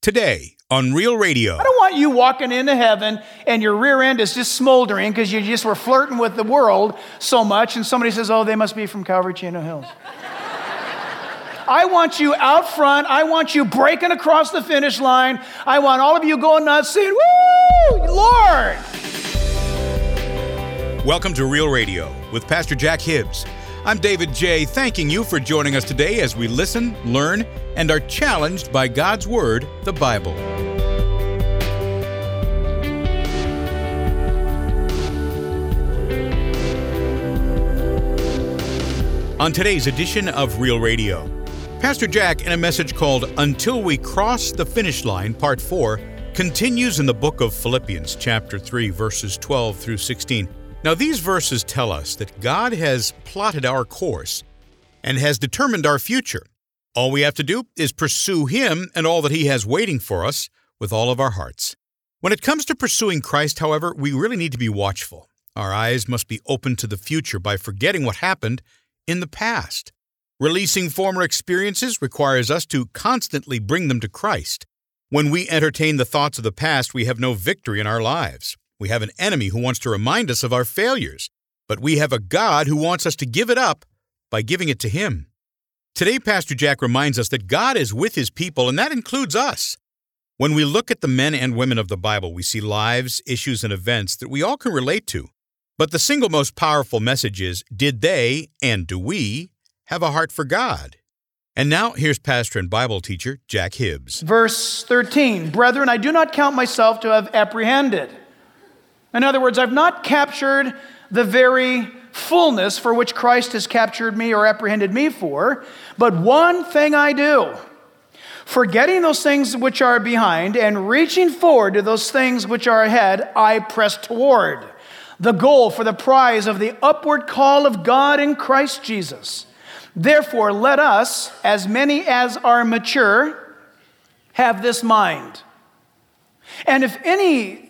today on Real Radio. I don't want you walking into heaven and your rear end is just smoldering because you just were flirting with the world so much and somebody says, oh, they must be from Calvary Chino Hills. I want you out front. I want you breaking across the finish line. I want all of you going nuts saying, woo, Lord. Welcome to Real Radio with Pastor Jack Hibbs. I'm David J., thanking you for joining us today as we listen, learn, and are challenged by God's Word, the Bible. On today's edition of Real Radio, Pastor Jack, in a message called Until We Cross the Finish Line, Part 4, continues in the book of Philippians, chapter 3, verses 12 through 16. Now, these verses tell us that God has plotted our course and has determined our future. All we have to do is pursue Him and all that He has waiting for us with all of our hearts. When it comes to pursuing Christ, however, we really need to be watchful. Our eyes must be open to the future by forgetting what happened in the past. Releasing former experiences requires us to constantly bring them to Christ. When we entertain the thoughts of the past, we have no victory in our lives. We have an enemy who wants to remind us of our failures, but we have a God who wants us to give it up by giving it to Him. Today, Pastor Jack reminds us that God is with His people, and that includes us. When we look at the men and women of the Bible, we see lives, issues, and events that we all can relate to. But the single most powerful message is, did they, and do we, have a heart for God? And now, here's pastor and Bible teacher Jack Hibbs. Verse 13, Brethren, I do not count myself to have apprehended. In other words, I've not captured the very fullness for which Christ has captured me or apprehended me for, but one thing I do, forgetting those things which are behind and reaching forward to those things which are ahead, I press toward the goal for the prize of the upward call of God in Christ Jesus. Therefore, let us, as many as are mature, have this mind. And if anything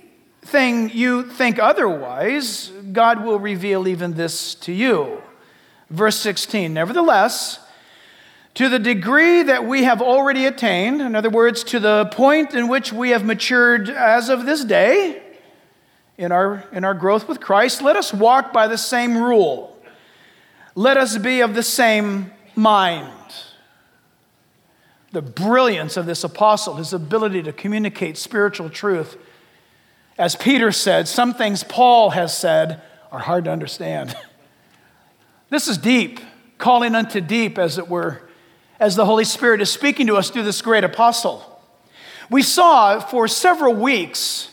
you think otherwise, God will reveal even this to you. Verse 16, Nevertheless, to the degree that we have already attained, in other words, to the point in which we have matured as of this day, in our growth with Christ, let us walk by the same rule. Let us be of the same mind. The brilliance of this apostle, his ability to communicate spiritual truth. As Peter said, some things Paul has said are hard to understand. This is deep, calling unto deep, as it were, as the Holy Spirit is speaking to us through this great apostle. We saw for several weeks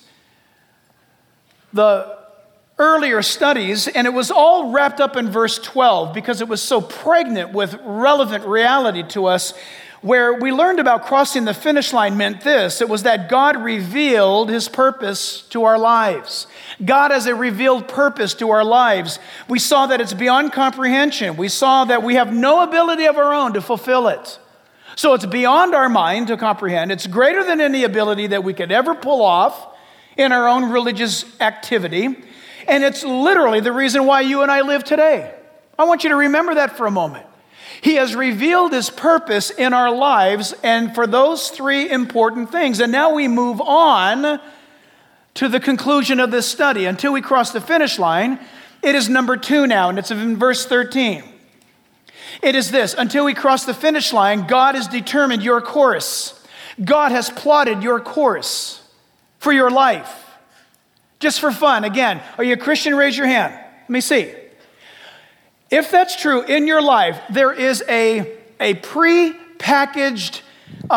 the earlier studies, and it was all wrapped up in verse 12 because it was so pregnant with relevant reality to us, where we learned about crossing the finish line meant this. It was that God revealed His purpose to our lives. God has a revealed purpose to our lives. We saw that it's beyond comprehension. We saw that we have no ability of our own to fulfill it. So it's beyond our mind to comprehend. It's greater than any ability that we could ever pull off in our own religious activity. And it's literally the reason why you and I live today. I want you to remember that for a moment. He has revealed His purpose in our lives and for those three important things. And now we move on to the conclusion of this study. Until we cross the finish line, it is number 2 now, and it's in verse 13. It is this: until we cross the finish line, God has determined your course. God has plotted your course for your life. Just for fun, again, are you a Christian? Raise your hand. Let me see. If that's true in your life, there is a pre-packaged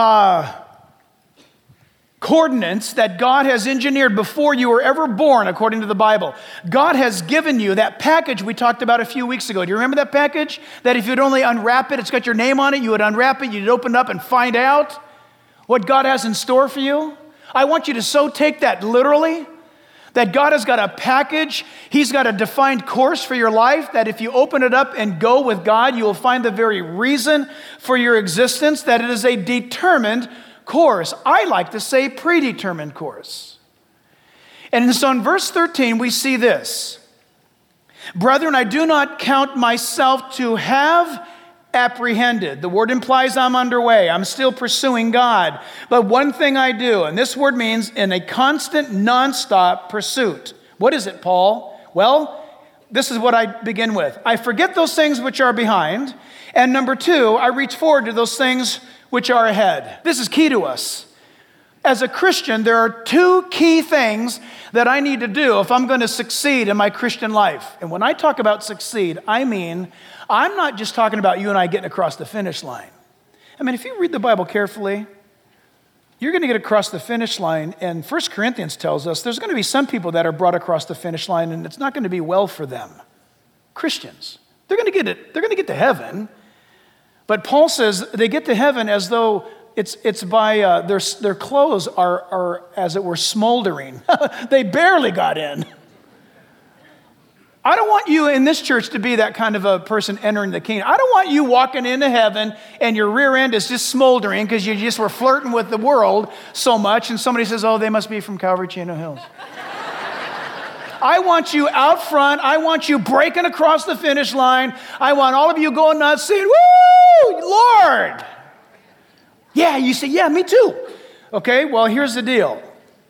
coordinates that God has engineered before you were ever born, according to the Bible. God has given you that package we talked about a few weeks ago. Do you remember that package? That if you'd only unwrap it, it's got your name on it, you would unwrap it, you'd open it up and find out what God has in store for you. I want you to so take that literally, that God has got a package, He's got a defined course for your life, that if you open it up and go with God, you will find the very reason for your existence, that it is a determined course. I like to say predetermined course. And so in verse 13, we see this. Brethren, I do not count myself to have apprehended. The word implies I'm underway. I'm still pursuing God. But one thing I do, and this word means in a constant, nonstop pursuit. What is it, Paul? Well, this is what I begin with. I forget those things which are behind. And number two, I reach forward to those things which are ahead. This is key to us. As a Christian, there are two key things that I need to do if I'm going to succeed in my Christian life. And when I talk about succeed, I mean, I'm not just talking about you and I getting across the finish line. I mean, if you read the Bible carefully, you're going to get across the finish line. And 1 Corinthians tells us there's going to be some people that are brought across the finish line, and it's not going to be well for them. Christians. They're going to get it. They're going to get to heaven. But Paul says they get to heaven as though it's by their clothes are as it were smoldering. They barely got in. I don't want you in this church to be that kind of a person entering the kingdom. I don't want you walking into heaven and your rear end is just smoldering because you just were flirting with the world so much and somebody says, oh, they must be from Calvary Chino Hills. I want you out front. I want you breaking across the finish line. I want all of you going nuts saying, woo, Lord. Yeah, you say, yeah, me too. Okay, well, here's the deal.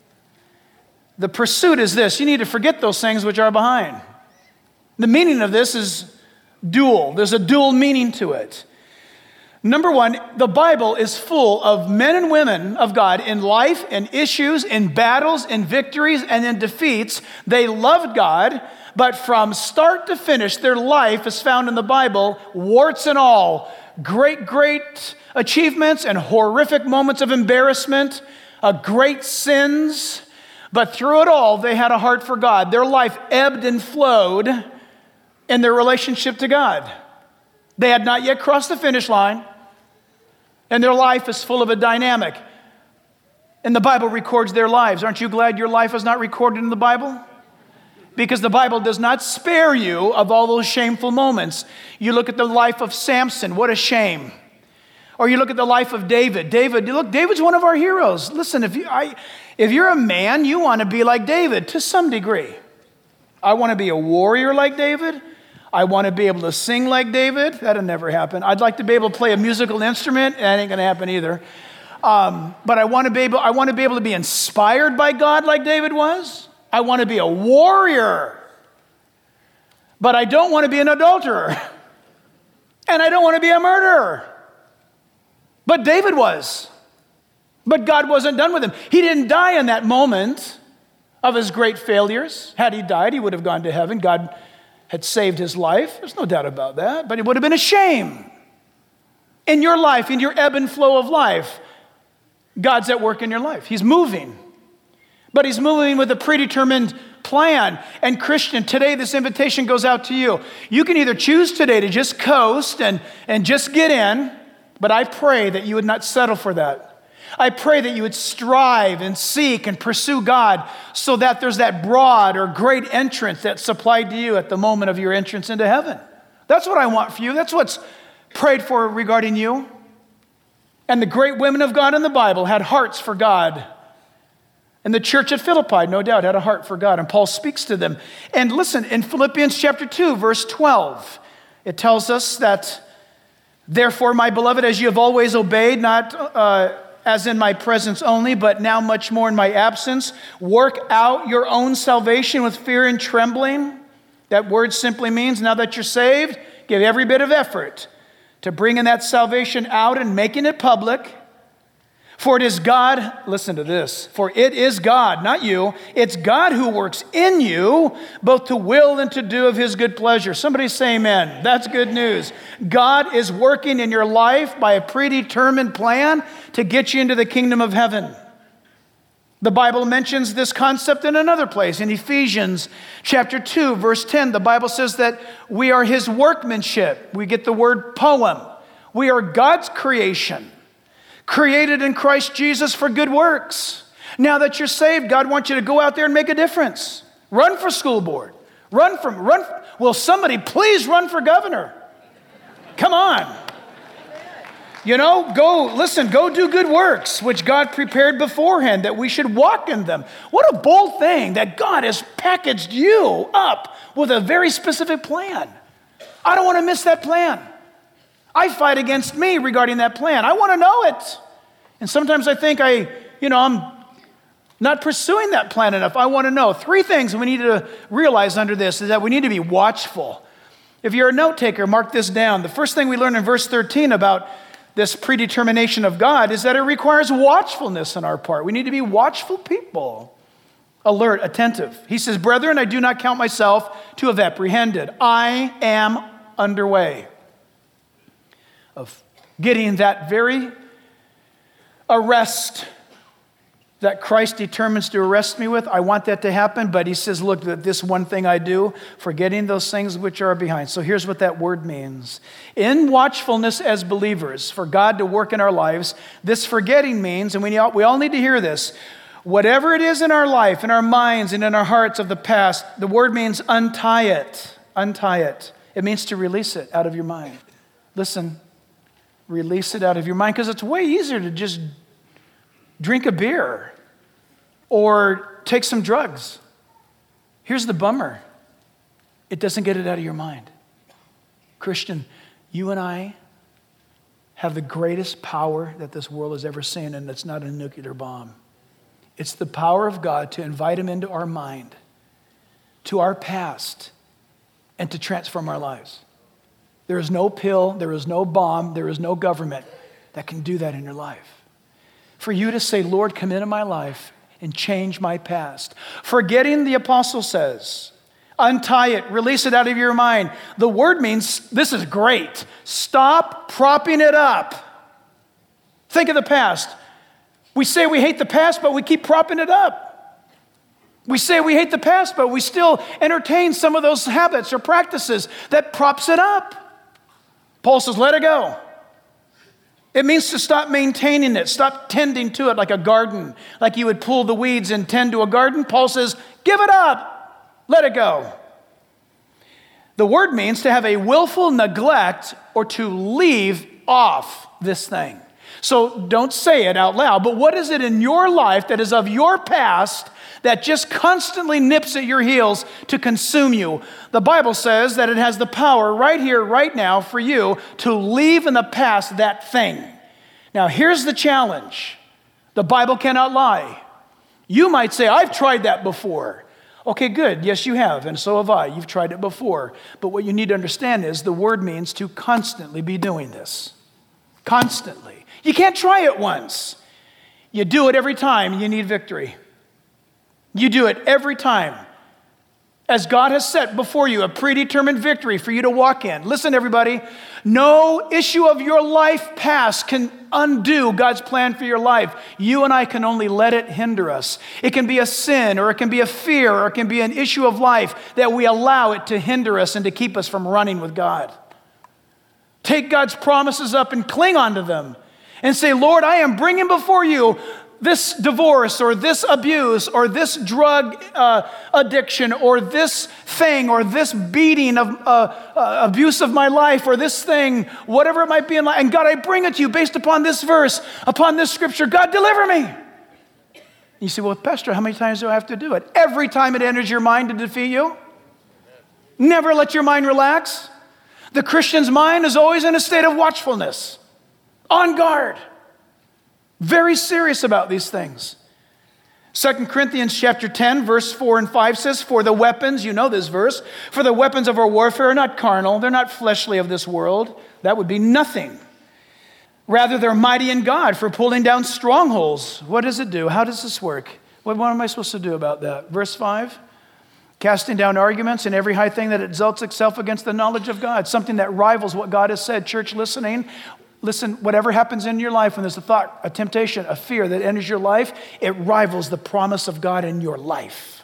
The pursuit is this. You need to forget those things which are behind. The meaning of this is dual. There's a dual meaning to it. Number one, the Bible is full of men and women of God in life, in issues, in battles, in victories, and in defeats. They loved God, but from start to finish, their life is found in the Bible, warts and all. Great achievements and horrific moments of embarrassment, great sins. But through it all, they had a heart for God. Their life ebbed and flowed in their relationship to God. They had not yet crossed the finish line, and their life is full of a dynamic. And the Bible records their lives. Aren't you glad your life is not recorded in the Bible? Because the Bible does not spare you of all those shameful moments. You look at the life of Samson, what a shame. Or you look at the life of David. David's one of our heroes. Listen, if you're a man, you want to be like David to some degree. I want to be a warrior like David. I want to be able to sing like David. That'll never happen. I'd like to be able to play a musical instrument. That ain't going to happen either. But I want to be able to be inspired by God like David was. I want to be a warrior. But I don't want to be an adulterer. And I don't want to be a murderer. But David was. But God wasn't done with him. He didn't die in that moment of his great failures. Had he died, he would have gone to heaven. God had saved his life. There's no doubt about that. But it would have been a shame. In your life, in your ebb and flow of life, God's at work in your life. He's moving. But he's moving with a predetermined plan. And Christian, today this invitation goes out to you. You can either choose today to just coast and just get in, but I pray that you would not settle for that. I pray that you would strive and seek and pursue God so that there's that broad or great entrance that's supplied to you at the moment of your entrance into heaven. That's what I want for you. That's what's prayed for regarding you. And the great women of God in the Bible had hearts for God. And the church at Philippi, no doubt, had a heart for God. And Paul speaks to them. And listen, in Philippians chapter 2, verse 12, it tells us that, therefore, my beloved, as you have always obeyed, not as in my presence only, but now much more in my absence, work out your own salvation with fear and trembling. That word simply means, now that you're saved, give every bit of effort to bringing that salvation out and making it public. For it is God, listen to this, for it is God, not you, it's God who works in you, both to will and to do of his good pleasure. Somebody say amen. That's good news. God is working in your life by a predetermined plan to get you into the kingdom of heaven. The Bible mentions this concept in another place. In Ephesians chapter 2, verse 10, the Bible says that we are his workmanship. We get the word poem. We are God's creation, created in Christ Jesus for good works. Now that you're saved, God wants you to go out there and make a difference. Run for school board. Will somebody please run for governor? Come on. Go do good works, which God prepared beforehand, that we should walk in them. What a bold thing that God has packaged you up with a very specific plan. I don't want to miss that plan. I fight against me regarding that plan. I want to know it. And sometimes I think I'm not pursuing that plan enough. I want to know. 3 things we need to realize under this is that we need to be watchful. If you're a note taker, mark this down. The first thing we learn in verse 13 about this predetermination of God is that it requires watchfulness on our part. We need to be watchful people, alert, attentive. He says, brethren, I do not count myself to have apprehended. I am underway of getting that very arrest that Christ determines to arrest me with. I want that to happen, but he says, look, this one thing I do, forgetting those things which are behind. So here's what that word means. In watchfulness as believers, for God to work in our lives, this forgetting means, and we all need to hear this, whatever it is in our life, in our minds, and in our hearts of the past, the word means untie it. Untie it. It means to release it out of your mind. Listen, release it out of your mind, because it's way easier to just drink a beer or take some drugs. Here's the bummer. It doesn't get it out of your mind. Christian, you and I have the greatest power that this world has ever seen, and it's not a nuclear bomb. It's the power of God to invite him into our mind, to our past, and to transform our lives. There is no pill, there is no bomb, there is no government that can do that in your life. For you to say, Lord, come into my life and change my past. Forgetting, the apostle says, untie it, release it out of your mind. The word means, this is great, stop propping it up. Think of the past. We say we hate the past, but we keep propping it up. We say we hate the past, but we still entertain some of those habits or practices that props it up. Paul says, let it go. It means to stop maintaining it, stop tending to it like a garden, like you would pull the weeds and tend to a garden. Paul says, give it up, let it go. The word means to have a willful neglect or to leave off this thing. So don't say it out loud, but what is it in your life that is of your past that just constantly nips at your heels to consume you? The Bible says that it has the power right here, right now for you to leave in the past that thing. Now here's the challenge. The Bible cannot lie. You might say, I've tried that before. Okay, good. Yes, you have, and so have I. You've tried it before. But what you need to understand is the word means to constantly be doing this. Constantly. You can't try it once. You do it every time you need victory. You do it every time. As God has set before you a predetermined victory for you to walk in. Listen, everybody, no issue of your life past can undo God's plan for your life. You and I can only let it hinder us. It can be a sin, or it can be a fear, or it can be an issue of life that we allow it to hinder us and to keep us from running with God. Take God's promises up and cling onto them and say, Lord, I am bringing before you this divorce or this abuse or this drug addiction or this thing or this beating of abuse of my life or this thing, whatever it might be in life. And God, I bring it to you based upon this verse, upon this scripture. God, deliver me. You say, well, Pastor, how many times do I have to do it? Every time it enters your mind to defeat you. Never let your mind relax. The Christian's mind is always in a state of watchfulness, on guard. Very serious about these things. 2 Corinthians chapter 10, verse 4 and 5 says, for the weapons, you know this verse, for the weapons of our warfare are not carnal, they're not fleshly of this world. That would be nothing. Rather, they're mighty in God for pulling down strongholds. What does it do? How does this work? What am I supposed to do about that? Verse 5, casting down arguments and every high thing that exalts itself against the knowledge of God. Something that rivals what God has said. Church listening. Listen, whatever happens in your life when there's a thought, a temptation, a fear that enters your life, it rivals the promise of God in your life.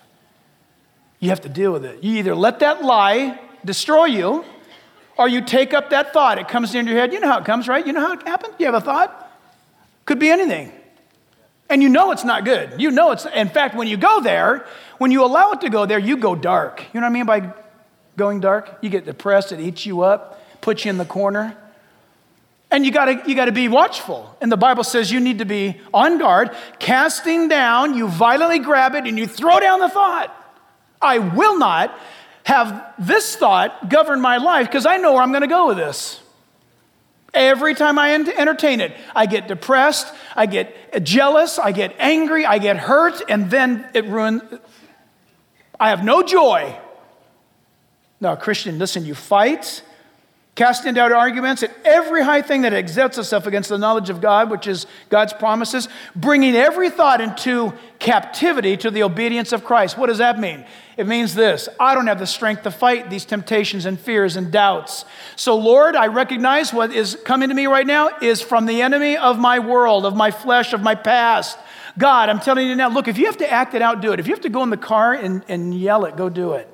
You have to deal with it. You either let that lie destroy you, or you take up that thought. It comes into your head. You know how it comes, right? You know how it happened? You have a thought. Could be anything. And you know it's not good. You know it's, in fact, when you go there, when you allow it to go there, you go dark. You know what I mean by going dark? You get depressed, it eats you up, puts you in the corner. And you gotta be watchful. And the Bible says you need to be on guard, casting down, you violently grab it and you throw down the thought. I will not have this thought govern my life because I know where I'm gonna go with this. Every time I entertain it, I get depressed, I get jealous, I get angry, I get hurt, and then it ruins. I have no joy. No, Christian, listen, you fight, casting down arguments at every high thing that exalts itself against the knowledge of God, which is God's promises, bringing every thought into captivity to the obedience of Christ. What does that mean? It means this: I don't have the strength to fight these temptations and fears and doubts. So Lord, I recognize what is coming to me right now is from the enemy of my world, of my flesh, of my past. God, I'm telling you now, look, if you have to act it out, do it. If you have to go in the car and yell it, go do it.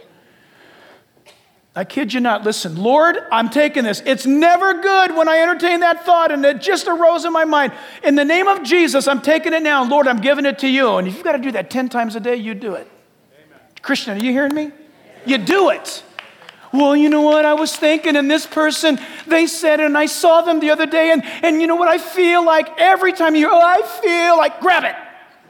I kid you not. Listen, Lord, I'm taking this. It's never good when I entertain that thought and it just arose in my mind. In the name of Jesus, I'm taking it now. Lord, I'm giving it to you. And if you've got to do that 10 times a day, you do it. Amen. Christian, are you hearing me? You do it. Well, you know what? I was thinking, and this person, they said it, and I saw them the other day, and you know what? I feel like every time I feel like, grab it.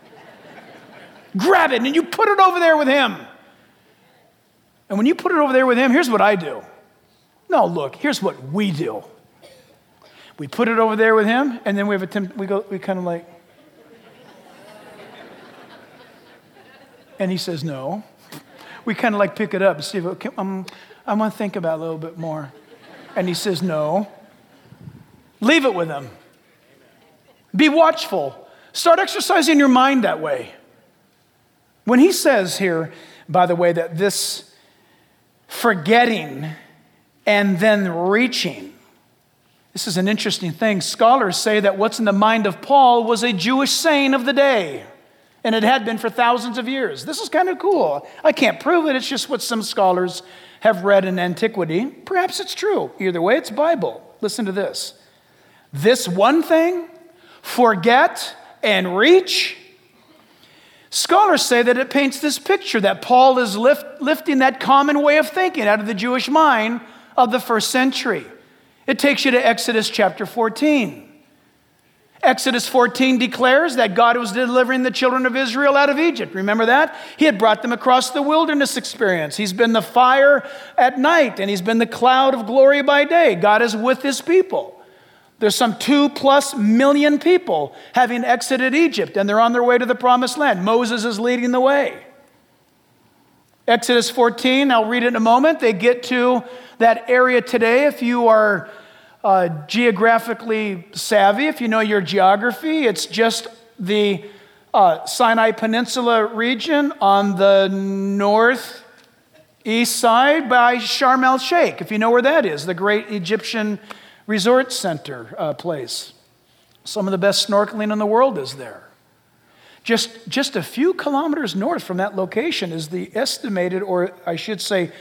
Grab it, and you put it over there with him. And when you put it over there with him, here's what I do. No, look, here's what we do. We put it over there with him, and then we kind of like, and he says no. We kind of like pick it up and see if I want to think about it a little bit more. And he says no. Leave it with him. Be watchful. Start exercising your mind that way. When he says here, by the way, that this forgetting and then reaching. This is an interesting thing. Scholars say that what's in the mind of Paul was a Jewish saying of the day, and it had been for thousands of years. This is kind of cool. I can't prove it. It's just what some scholars have read in antiquity. Perhaps it's true. Either way, it's Bible. Listen to this. This one thing, forget and reach. Scholars say that it paints this picture that Paul is lifting that common way of thinking out of the Jewish mind of the first century. It takes you to Exodus chapter 14. Exodus 14 declares that God was delivering the children of Israel out of Egypt. Remember that? He had brought them across the wilderness experience. He's been the fire at night, and he's been the cloud of glory by day. God is with his people. There's some 2+ million people having exited Egypt, and they're on their way to the promised land. Moses is leading the way. Exodus 14, I'll read it in a moment. They get to that area today. If you are geographically savvy, if you know your geography, it's just the Sinai Peninsula region on the northeast side by Sharm el-Sheikh, if you know where that is, the great Egyptian resort center place. Some of the best snorkeling in the world is there. Just a few kilometers north from that location is the estimated, or I should say,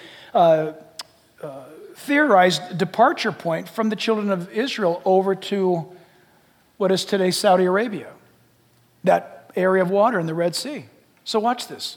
theorized departure point from the children of Israel over to what is today Saudi Arabia, that area of water in the Red Sea. So watch this.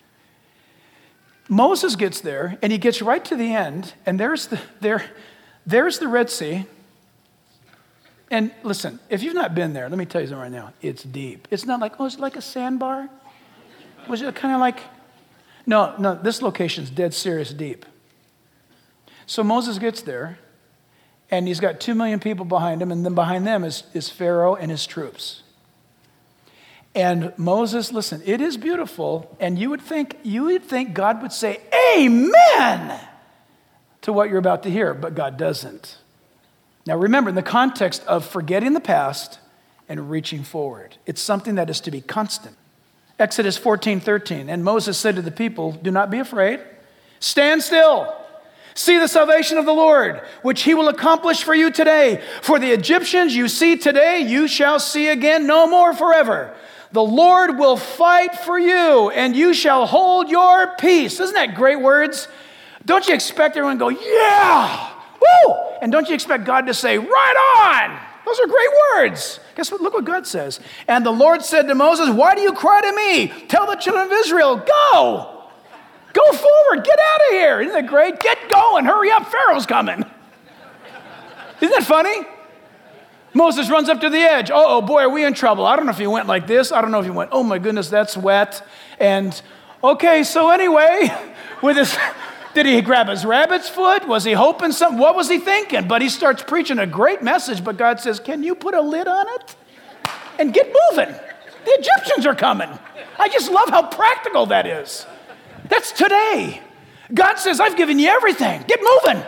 Moses gets there, and he gets right to the end, and there's the Red Sea. And listen, if you've not been there, let me tell you something right now. It's deep. It's not like, is it like a sandbar? Was it kind of like, no, this location's dead serious deep. So Moses gets there, and he's got 2 million people behind him, and then behind them is Pharaoh and his troops. And Moses, listen, it is beautiful, and you would think God would say, amen, to what you're about to hear, but God doesn't. Now remember, in the context of forgetting the past and reaching forward, it's something that is to be constant. Exodus 14:13, and Moses said to the people, do not be afraid. Stand still. See the salvation of the Lord, which he will accomplish for you today. For the Egyptians you see today, you shall see again no more forever. The Lord will fight for you, and you shall hold your peace. Isn't that great words? Don't you expect everyone to go, yeah, woo! And don't you expect God to say, right on? Those are great words. Guess what? Look what God says. And the Lord said to Moses, why do you cry to me? Tell the children of Israel, go. Go forward. Get out of here. Isn't that great? Get going. Hurry up. Pharaoh's coming. Isn't that funny? Moses runs up to the edge. Oh boy, are we in trouble? I don't know if he went like this. I don't know if he went, oh my goodness, that's wet. And okay, so anyway, with Did he grab his rabbit's foot? Was he hoping something? What was he thinking? But he starts preaching a great message, but God says, can you put a lid on it? And get moving. The Egyptians are coming. I just love how practical that is. That's today. God says, I've given you everything. Get moving.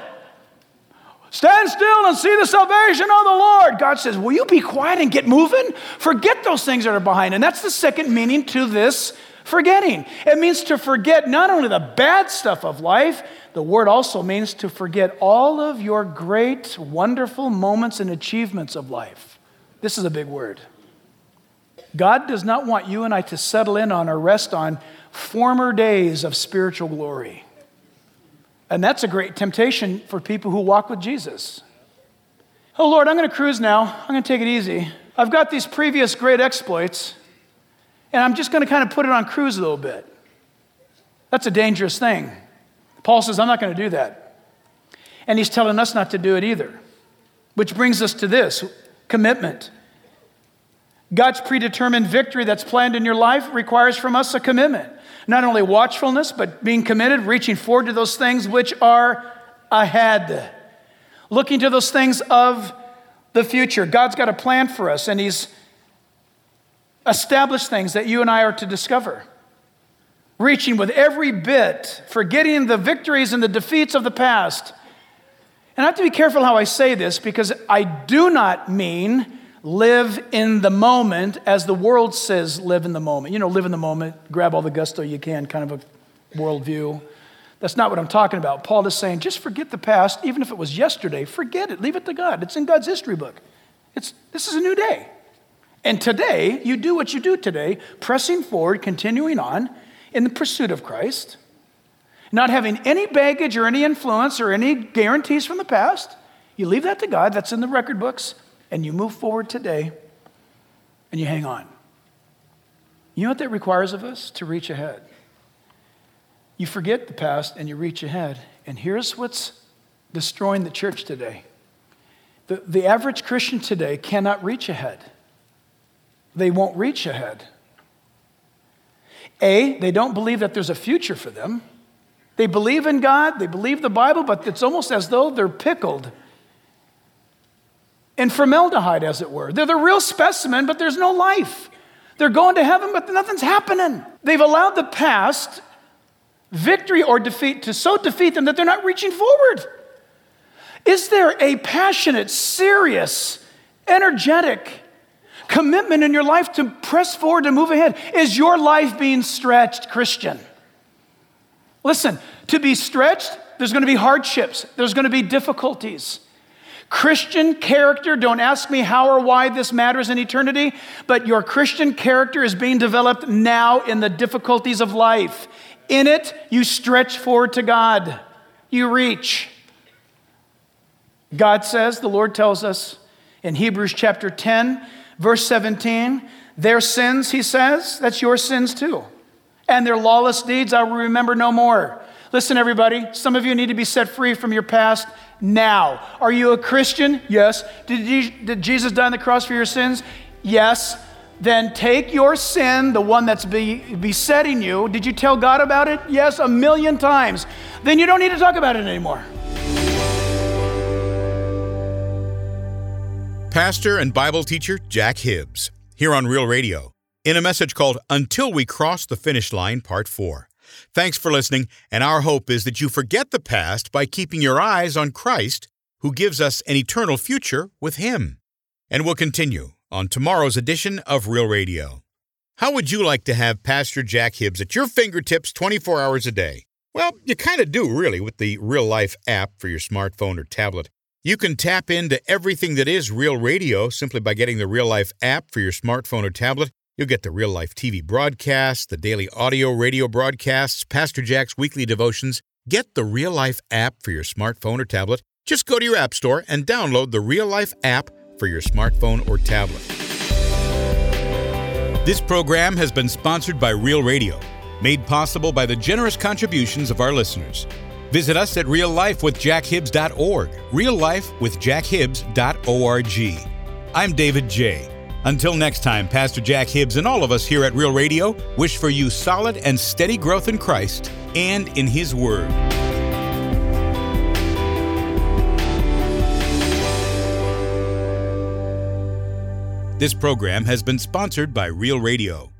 Stand still and see the salvation of the Lord. God says, will you be quiet and get moving? Forget those things that are behind. And that's the second meaning to this forgetting. It means to forget not only the bad stuff of life, the word also means to forget all of your great, wonderful moments and achievements of life. This is a big word. God does not want you and I to settle in on or rest on former days of spiritual glory. And that's a great temptation for people who walk with Jesus. Oh, Lord, I'm going to cruise now. I'm going to take it easy. I've got these previous great exploits, and I'm just going to kind of put it on cruise a little bit. That's a dangerous thing. Paul says, I'm not going to do that. And he's telling us not to do it either. Which brings us to this, commitment. God's predetermined victory that's planned in your life requires from us a commitment. Not only watchfulness, but being committed, reaching forward to those things which are ahead. Looking to those things of the future. God's got a plan for us, and he's established things that you and I are to discover. Reaching with every bit, forgetting the victories and the defeats of the past. And I have to be careful how I say this, because I do not mean live in the moment as the world says live in the moment. You know, live in the moment, grab all the gusto you can, kind of a worldview. That's not what I'm talking about. Paul is saying, just forget the past, even if it was yesterday. Forget it. Leave it to God. It's in God's history book. This is a new day. And today, you do what you do today, pressing forward, continuing on in the pursuit of Christ, not having any baggage or any influence or any guarantees from the past. You leave that to God. That's in the record books. And you move forward today, and you hang on. You know what that requires of us? To reach ahead. You forget the past, and you reach ahead. And here's what's destroying the church today. The average Christian today cannot reach ahead. They won't reach ahead. They don't believe that there's a future for them. They believe in God, they believe the Bible, but it's almost as though they're pickled in formaldehyde, as it were. They're the real specimen, but there's no life. They're going to heaven, but nothing's happening. They've allowed the past, victory or defeat, to so defeat them that they're not reaching forward. Is there a passionate, serious, energetic commitment in your life to press forward, to move ahead? Is your life being stretched, Christian? Listen, to be stretched, there's going to be hardships. There's going to be difficulties. Christian character, don't ask me how or why this matters in eternity, but your Christian character is being developed now in the difficulties of life. In it, you stretch forward to God. You reach. God says, the Lord tells us in Hebrews chapter 10, verse 17, their sins, he says, that's your sins too. And their lawless deeds I will remember no more. Listen, everybody, some of you need to be set free from your past now. Are you a Christian? Yes. Did Jesus die on the cross for your sins? Yes. Then take your sin, the one that's besetting you. Did you tell God about it? Yes, 1,000,000 times. Then you don't need to talk about it anymore. Pastor and Bible teacher Jack Hibbs, here on Real Radio, in a message called Until We Cross the Finish Line, Part 4. Thanks for listening, and our hope is that you forget the past by keeping your eyes on Christ, who gives us an eternal future with Him. And we'll continue on tomorrow's edition of Real Radio. How would you like to have Pastor Jack Hibbs at your fingertips 24 hours a day? Well, you kind of do, really, with the Real Life app for your smartphone or tablet. You can tap into everything that is Real Radio simply by getting the Real Life app for your smartphone or tablet. You'll get the Real Life TV broadcasts, the daily audio radio broadcasts, Pastor Jack's weekly devotions. Get the Real Life app for your smartphone or tablet. Just go to your app store and download the Real Life app for your smartphone or tablet. This program has been sponsored by Real Radio, made possible by the generous contributions of our listeners. Visit us at reallifewithjackhibbs.org, reallifewithjackhibbs.org. I'm David J. Until next time, Pastor Jack Hibbs and all of us here at Real Radio wish for you solid and steady growth in Christ and in His Word. This program has been sponsored by Real Radio.